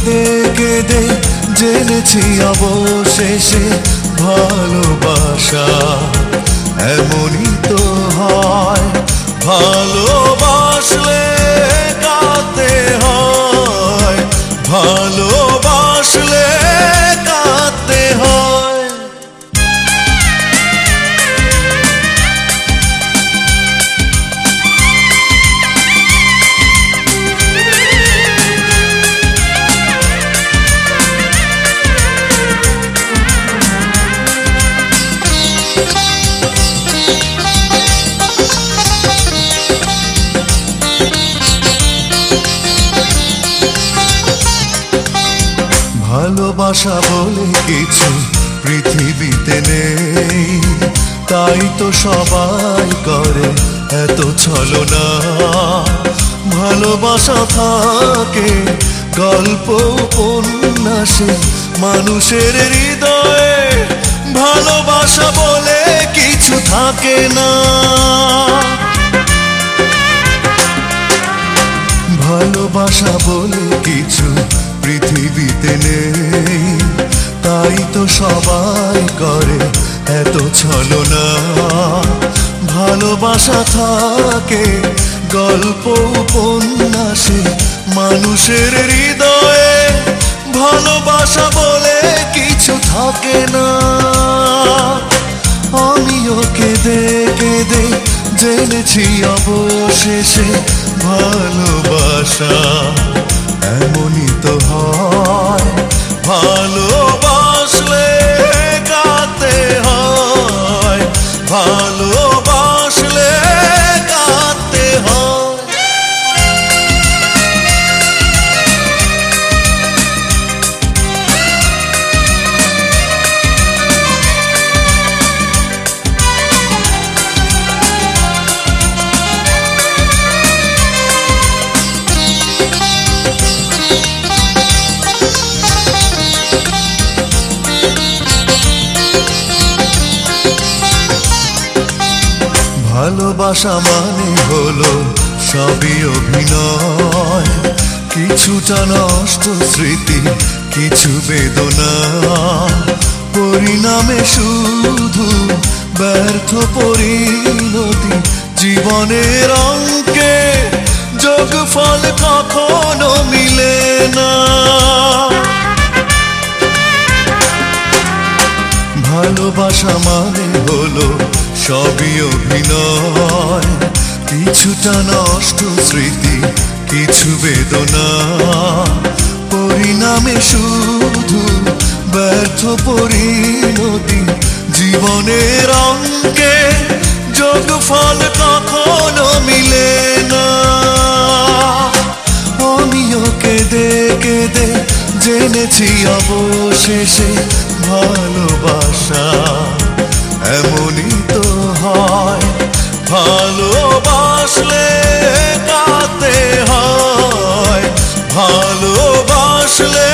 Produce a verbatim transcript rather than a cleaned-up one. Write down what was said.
কেঁদে কেঁদে জেনেছি অবশেষে ভালোবাসা এমনই তো হয়। ভালোবাসলে কাঁদতে হয়, ভালোবাসলে কাঁদতে হয়। ভালোবাসা বলে কিছু পৃথিবীতে নেই, তাই তো সবাই করে এত ছলনা। ভালোবাসা থাকে গল্প উপন্যাসে মানুষের হৃদয়ে, ভালোবাসা বলে কিছু থাকে না। ভালোবাসা বলে কিছু পৃথিবীতে নেই, তাই তো সবাই করে এত ছলনা। ভালোবাসা থাকে গল্প উপন্যাসে মানুষের হৃদয়ে, ভালোবাসা বলে কিছু থাকে না। আমিও কেঁদে কেঁদে জেনেছি অবশেষে ভালোবাসা এমনই তো হয়। ভালোবাসলে কাঁদতে হয়, ভালোবাসলে কাঁদতে হয়। ভালোবাসা মানে হলো সবই অভিনয়, কিছুটা নষ্ট স্মৃতি কিছু বেদনা, পরিণামে শুধু ব্যর্থ পরিণতি। জীবনের অঙ্কে যোগফল কখনো মিলে না। ভালোবাসা মানে হলো সবই অভিনয়, কিছুটা নষ্ট স্মৃতি কিছু বেদনা, পরিণামে শুধু ব্যর্থ পরিণতি। জীবনের অঙ্কে যোগফল কখনো মিলে না। আমিও কেঁদে কেঁদে জেনেছি অবশেষে ভালোবাসা এমনই তো হয়। ভালোবাসলে কাঁদতে হয়, ভালোবাসলে